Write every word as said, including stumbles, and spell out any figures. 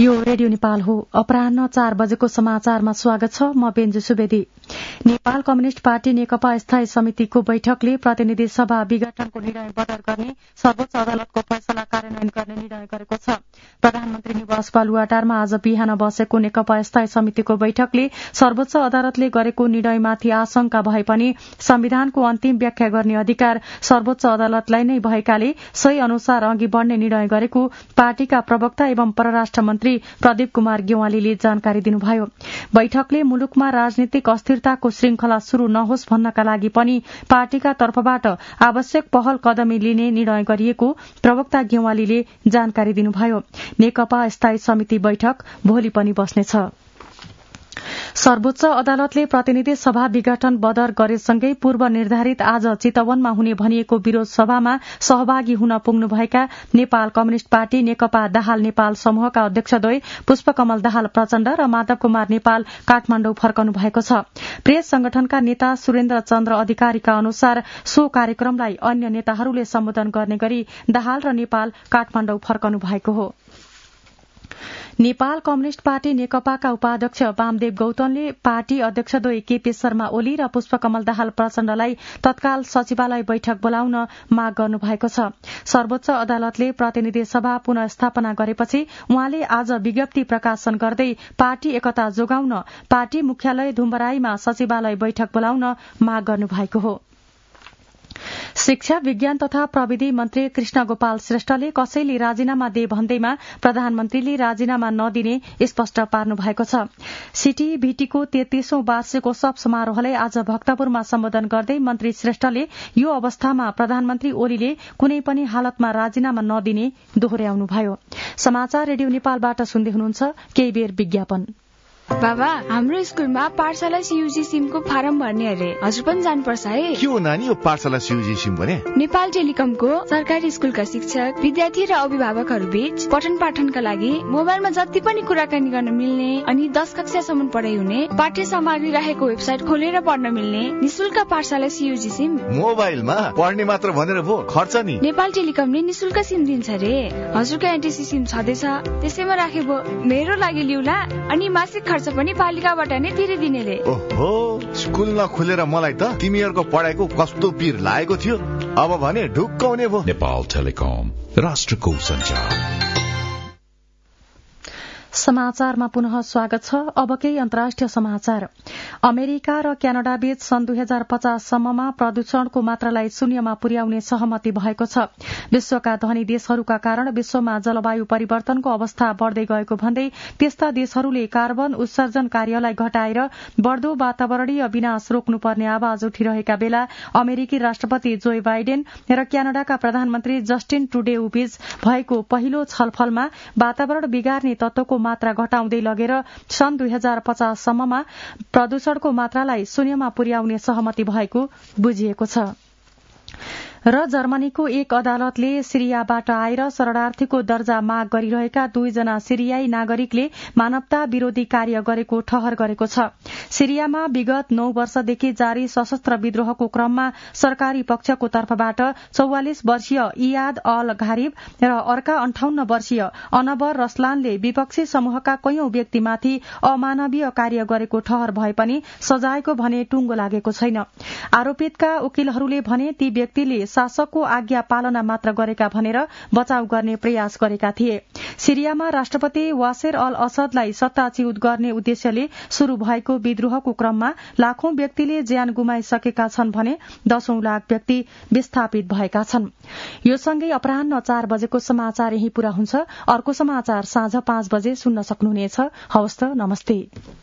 यो रेडियो नेपाल हो। अपराह्न चार बजेको समाचारमा स्वागत छ। म बेन्जु सुवेदी। नेपाल कम्युनिष्ट पार्टी नेकपा स्थायी समितिको बैठकले प्रतिनिधि सभा विघटनको निर्णय बदर गर्ने सर्वोच्च अदालतको फैसला कार्यान्वयन गर्ने निर्णय गरेको छ। प्रधानमन्त्री निवास बालुवाटारमा आज बिहान बसेको नेकपा स्थायी समितिको बैठकले सर्वोच्च अदालतले गरेको निर्णयमाथि आशंका भए पनि संविधानको अन्तिम व्याख्या गर्ने अधिकार सर्वोच्च अदालतलाई नै भएकाले सही अनुसार अघि बढ़ने निर्णय गरेको पार्टीका प्रवक्ता एवं परराष्ट्र मन्त्री प्रदीप कुमार गेवालीले जानकारी दिनुभयो। बैठकले मुलुकमा राजनीतिक अस्थिरताको श्रृंखला शुरू नहोस् भन्नका लागि पनि पार्टीका तर्फबाट आवश्यक पहल कदमी लिने निर्णय गरिएको प्रवक्ता गेवालीले जानकारी दिनुभयो। नेकपा स्थायी समिति बैठक भोलि पनि बस्नेछ। सर्वोच्च अदालतले प्रतिनिधि सभा विघटन बदर गरेसँगै पूर्व निर्धारित आज चितवनमा हुने भनिएको विरोध सभामा सहभागी हुन पुग्नुभएका नेपाल कम्युनिष्ट पार्टी नेकपा दाहाल नेपाल समूहका अध्यक्षद्वय पुष्पकमल दाहाल प्रचण्ड र माधव कुमार नेपाल काठमाण्डौ फर्कनु भएको छ। प्रेस संगठनका नेता सुरेन्द्र चन्द्र अधिकारीका अनुसार सो कार्यक्रमलाई अन्य नेताहरूले सम्बोधन गर्ने गरी दाहाल र नेपाल काठमाण्डौ फर्कनु भएको हो। नेपाल कम्युनिष्ट पार्टी नेकपाका उपाध्यक्ष वामदेव गौतमले पार्टी अध्यक्षद्वय केपी शर्मा ओली र पुष्पकमल दाहाल प्रचण्डलाई तत्काल सचिवालय बैठक बोलाउन माग गर्नु भएको छ। सर्वोच्च अदालतले प्रतिनिधि सभा पुनः स्थापना गरेपछि उहाँले आज विज्ञप्ति प्रकाशन गर्दै पार्टी एकता जोगाउन पार्टी मुख्यालय धुम्बराईमा सचिवालय बैठक बोलाउन माग गर्नु भएको हो। शिक्षा विज्ञान तथा प्रविधि मन्त्री कृष्ण गोपाल श्रेष्ठले कसैले राजीनामा दे भन्दैमा प्रधानमन्त्रीले राजीनामा नदिने स्पष्ट पार्नु भएको छ। सीटीभीटीको तेत्तीसौं वार्षिकोत्सव समारोहलाई आज भक्तपुरमा सम्बोधन गर्दै मन्त्री श्रेष्ठले यो अवस्थामा प्रधानमन्त्री ओलीले कुनै पनि हालतमा राजीनामा नदिने दोहोर्याउनुभयो। समाचार रेडियो नेपालबाट सुन्दै हुनुहुन्छ। केही बेर विज्ञापन। बाबा, हाम्रो स्कुलमा पाठशाला सीयूजी सिमको फारम भर्ने अरे, हजुर पनि जानुपर्छ है। के हो नानी यो पाठशाला सीयूजी सिम भने? नेपाल टेलिकमको सरकारी स्कुलका शिक्षक, विद्यार्थी र अभिभावकहरू बीच पठन पाठनका लागि मोबाइलमा जति पनि कुराकानी गर्न मिल्ने अनि दस कक्षासम्म पढाइ हुने पाठ्य सामग्री राखेको वेबसाइट खोलेर पढ्न मिल्ने निशुल्क पाठशाला सीयूजी सिम। मोबाइलमा पढ्ने मात्र भनेर भो खर्च नि? नेपाल टेलिकमले निशुल्क सिम दिन्छ रे। हजुरको एनटीसी सिम छँदैछ, त्यसैमा राखेको मेरो लागि लिउला अनि मासिक खर्च पनि पालिकाबाट नै तिरिदिने रे। ओहो, स्कुल नखुलेर मलाई त तिमीहरूको पढाइको कस्तो पीर लागेको थियो। अब भने ढुक्क हुने भो। नेपाल टेलिकम, राष्ट्रको सञ्चार। समाचारमा पुनः स्वागत छ। अब केही अन्तर्राष्ट्रिय समाचार। अमेरिका र क्यानाडा बीच सन् दुई हजार पचाससम्ममा प्रदूषणको मात्रालाई शून्यमा पुर्याउने सहमति भएको छ। विश्वका धनी देशहरूका कारण विश्वमा जलवायु परिवर्तनको अवस्था बढ़दै गएको भन्दै त्यस्ता देशहरूले कार्बन उत्सर्जन कार्यलाई घटाएर बढ़दो वातावरणीय विनाश रोक्नुपर्ने आवाज उठिरहेका बेला अमेरिकी राष्ट्रपति जो बाइडेन र क्यानाडाका प्रधानमन्त्री जस्टिन ट्रुडेउ बीच भएको पहिलो छलफलमा वातावरण बिगार्ने तत्वको मात्रा घटाउँदै लगेर सन् दुई हजार पचाससम्ममा प्रदूषणको मात्रालाई शून्यमा पुर्याउने सहमति भएको बुझिएको छ। र जर्मनीको एक अदालतले सिरियाबाट आएर शरणार्थीको दर्जा माग गरिरहेका दुईजना सिरियाई नागरिकले मानवता विरोधी कार्य गरेको ठहर गरेको छ। सिरियामा विगत नौ वर्षदेखि जारी सशस्त्र विद्रोहको क्रममा सरकारी पक्षको तर्फबाट चौवालिस वर्षीय इयाद अल घारिब र अर्का अन्ठाउन्न वर्षीय अनबर रसलानले विपक्षी समूहका कैयौं व्यक्तिमाथि अमानवीय कार्य गरेको ठहर भए पनि सजायको भने टुंगो लागेको छैन। आरोपितका वकिलहरूले भने ती व्यक्तिले शासकको आज्ञा पालना मात्र गरेका भनेर बचाव गर्ने प्रयास गरेका थिए। सिरियामा राष्ट्रपति वासेर अल असदलाई सत्ताच्युत गर्ने उद्देश्यले शुरू भएको विद्रोहको क्रममा लाखौं व्यक्तिले ज्यान गुमाइसकेका छन् भने दशौं लाख व्यक्ति विस्थापित भएका छन्। यो सँगै अपराह्न चार बजेको समाचार यही पूरा हुन्छ। अर्को समाचार साँझ पाँच बजे सुन्न सक्नुहुनेछ। हवस् त, नमस्ते।